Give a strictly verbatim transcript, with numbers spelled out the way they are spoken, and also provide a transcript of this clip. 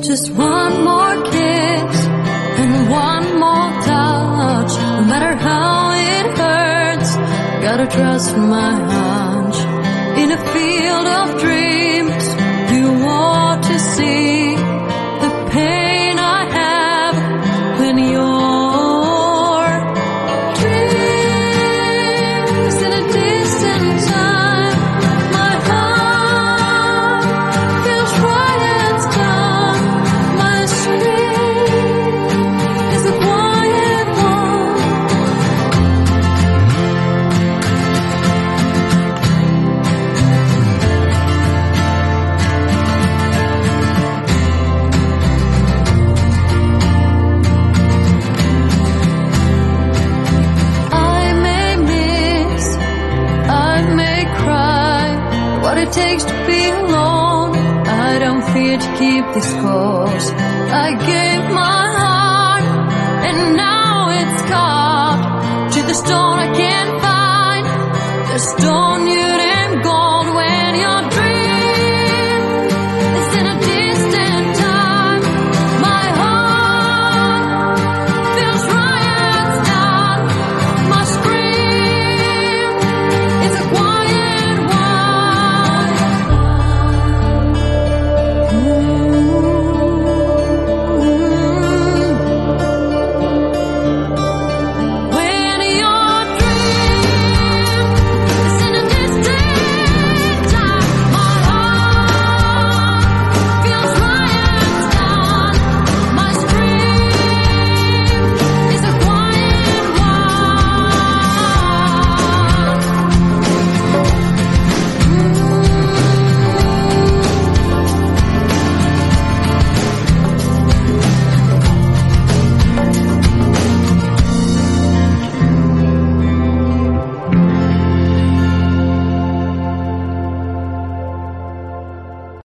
Just one more kiss and one more touch. No matter how it hurts, gotta trust my hunch. In a field of dreams, you want to see the pain I have when your dreams in a distant time. My heart feels right and done. My sleep is a quiet one. I may miss, I may cry, what it takes to be alone. I don't fear to keep this course. I gave my heart, and now it's carved to the stone I can't find. The stone you didn't go.